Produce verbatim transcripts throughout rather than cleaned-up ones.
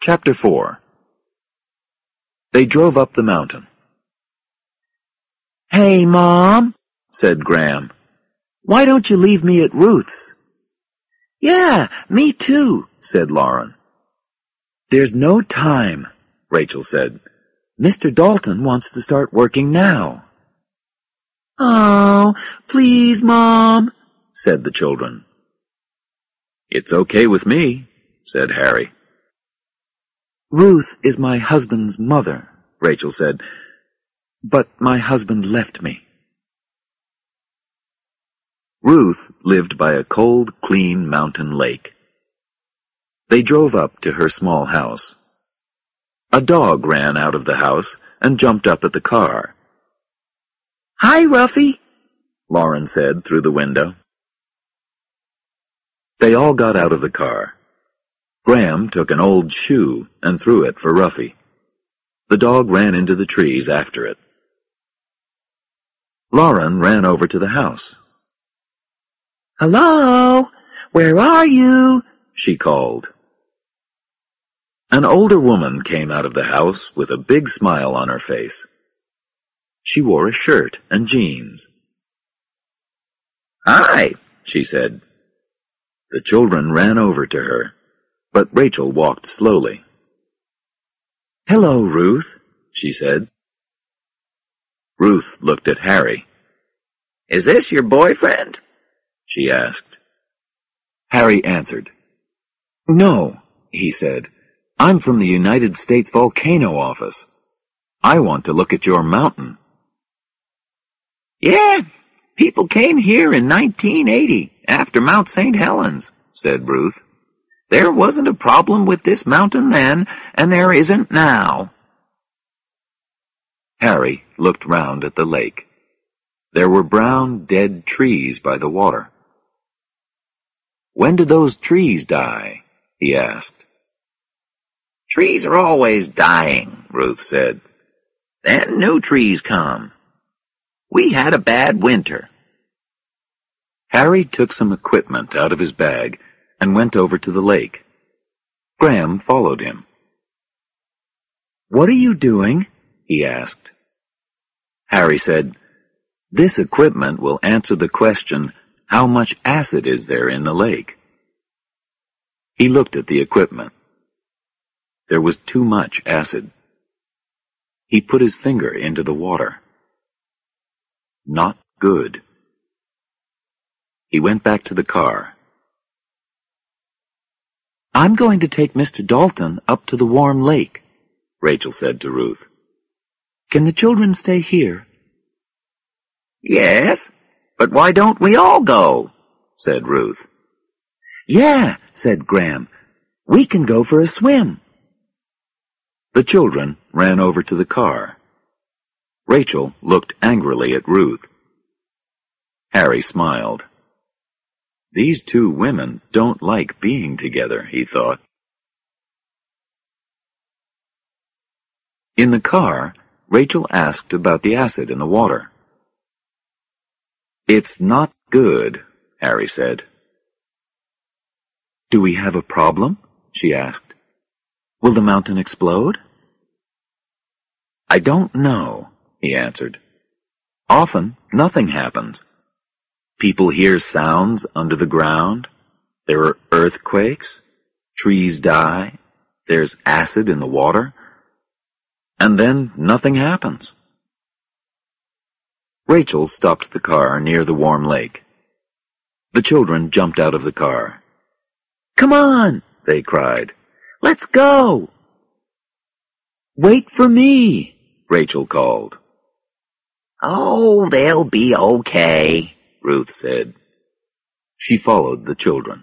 Chapter four. They drove up the mountain. "Hey, Mom," said Graham. "why don't you leave me at Ruth's?" "Yeah, me too," said Lauren. "There's no time," Rachel said. "Mister Dalton wants to start working now." "Oh, please, Mom," said the children. "It's okay with me," said Harry. "Ruth is my husband's mother," Rachel said, "but my husband left me." Ruth lived by a cold, clean mountain lake. They drove up to her small house. A dog ran out of the house and jumped up at the car. "Hi, Ruffy," Lauren said through the window. They all got out of the car. Graham took an old shoe and threw it for Ruffy. The dog ran into the trees after it. Lauren ran over to the house. "Hello, where are you?" she called. An older woman came out of the house with a big smile on her face. She wore a shirt and jeans. "Hi," she said. The children ran over to her, but Rachel walked slowly. "Hello, Ruth," she said. Ruth looked at Harry. "Is this your boyfriend?" she asked. Harry answered. "No," he said. "I'm from the United States Volcano Office. I want to look at your mountain." "Yeah, people came here in nineteen eighty, after Mount Saint Helens," said Ruth. "There wasn't a problem with this mountain then, and there isn't now." Harry looked round at the lake. There were brown, dead trees by the water. "When did those trees die?" he asked. "Trees are always dying," Ruth said. "Then new trees come. We had a bad winter." Harry took some equipment out of his bag and went over to the lake. Graham followed him. "What are you doing?" he asked. Harry said, "This equipment will answer the question, how much acid is there in the lake?" He looked at the equipment. There was too much acid. He put his finger into the water. Not good. He went back to the car. "I'm going to take Mister Dalton up to the warm lake," Rachel said to Ruth. "Can the children stay here?" "Yes, but why don't we all go?" said Ruth. "Yeah," said Graham. "We can go for a swim." The children ran over to the car. Rachel looked angrily at Ruth. Harry smiled. These two women don't like being together, he thought. In the car, Rachel asked about the acid in the water. "It's not good," Harry said. "Do we have a problem?" she asked. "Will the mountain explode?" "I don't know," he answered. "Often, nothing happens. People hear sounds under the ground. There are earthquakes. Trees die. There's acid in the water. And then nothing happens." Rachel stopped the car near the warm lake. The children jumped out of the car. "Come on," they cried. "Let's go." "Wait for me," Rachel called. "Oh, they'll be okay," Ruth said. She followed the children.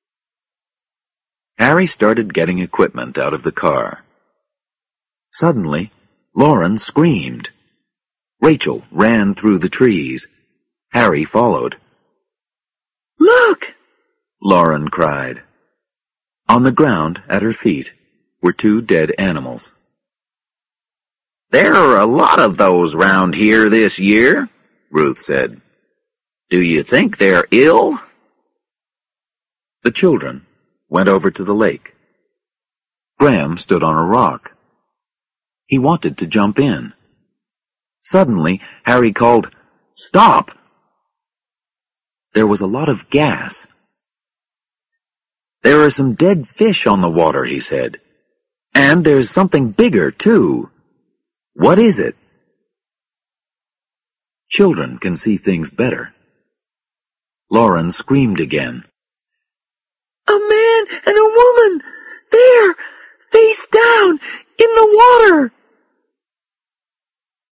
Harry started getting equipment out of the car. Suddenly, Lauren screamed. Rachel ran through the trees. Harry followed. "Look!" Lauren cried. On the ground at her feet were two dead animals. "There are a lot of those round here this year," Ruth said. "Do you think they're ill?" The children went over to the lake. Graham stood on a rock. He wanted to jump in. Suddenly, Harry called, "Stop!" There was a lot of gas. "There are some dead fish on the water," he said. "And there's something bigger, too. What is it?" Children can see things better. Lauren screamed again. "A man and a woman! There! Face down! In the water!"